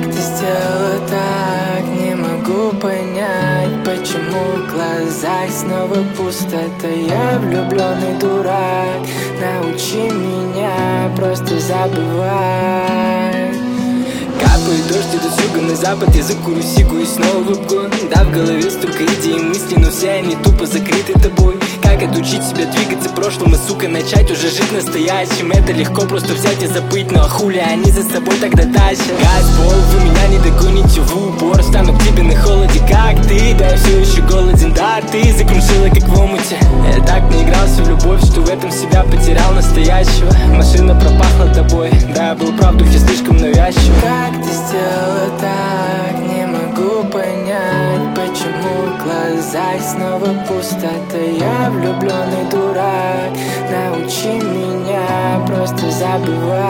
Как ты сделала так? Не могу понять, почему в глазах снова пустота. Я влюбленный дурак, научи меня просто забывать. Капает дождь, идут с юга на запад, я закурю сигу и снова в обгон. Да, в голове столько идей и мыслей, но все они тупо закрыты тобой. Как отучить себя двигаться прошлым и, сука, начать уже жить настоящим? Это легко просто взять и забыть, но хули они за собой тогда тащат? Газ, пол, вы меня не догоните в упор, стану к тебе на холоде, как ты. Да, я все еще голоден, да, ты закружила как в омуте. Я так не игрался в любовь, что в этом себя потерял настоящего. Машина пропахла тобой, да, я был прав, духе слишком навязчив. Как ты сделала так? Не могу понять, почему в глазах снова пустота. Я влюбленный дурак, научи меня просто забывать.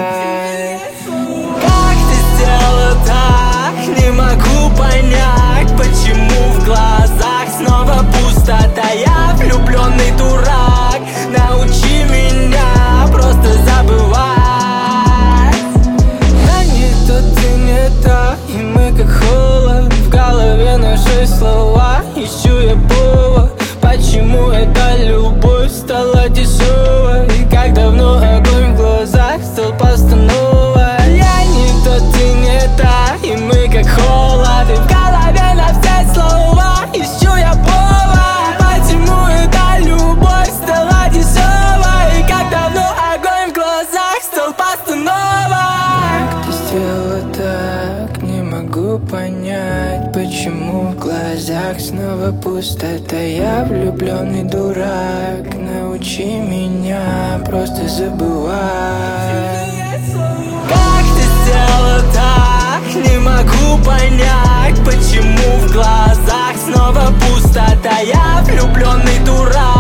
Как ты сделала так? Не могу понять, почему в глазах снова пустота. Я влюбленный дурак, научи меня просто забывать. И мы как холод, в голове наши слова. Ищу я повод, почему эта любовь стала дешевой. И как давно огонь в глазах стал постановой. Я не тот, ты не та, и мы как холод, и в голове на все слова. Ищу я повод, почему эта любовь стала дешевой. И как давно огонь в глазах стал постановой. Как ты сделала так? Не могу понять, почему в глазах снова пустота. Я влюбленный дурак, научи меня просто забывать. Как ты сделала так? Не могу понять, почему в глазах снова пустота. Я влюбленный дурак.